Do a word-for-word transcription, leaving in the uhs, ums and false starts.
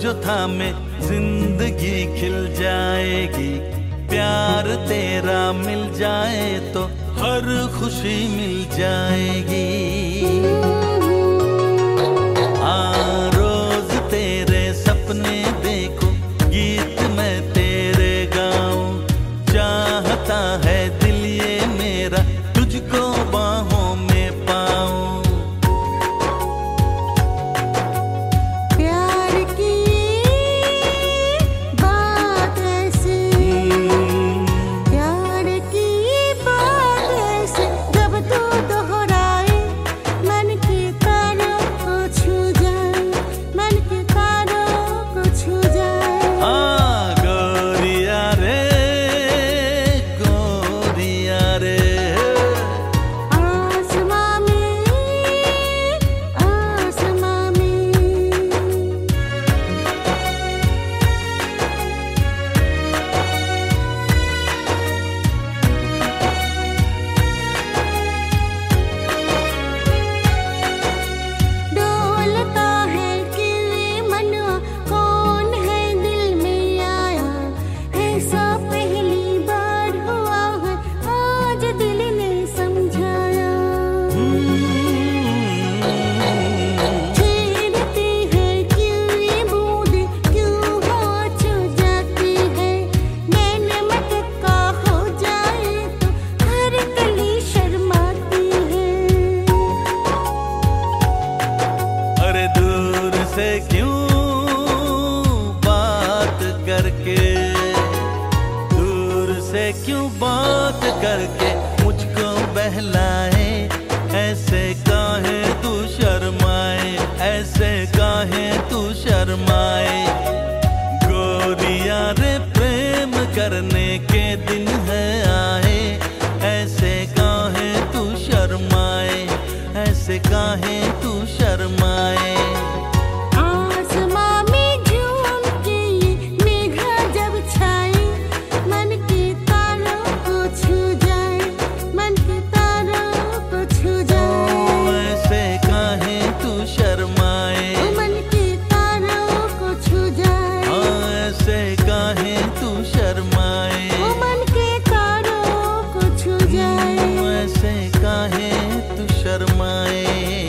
जो थामे जिंदगी खिल जाएगी। प्यार तेरा मिल जाए तो हर खुशी मिल जाएगी। हाँ रोज तेरे सपने देखूं, गीत मैं तेरे गाऊं। चाहता है दिल ये मेरा तुझको बाहों में पाऊं। से क्यों बात करके, दूर से क्यों बात करके मुझको बहलाए। ऐसे काहे तू शर्माए, ऐसे काहे तू शर्माए। गोरिया रे प्रेम करने के दिन है आए। ऐसे काहे तू शर्माए, ऐसे काहे तू शर्माए। ऐसे काहे तू शर्माए।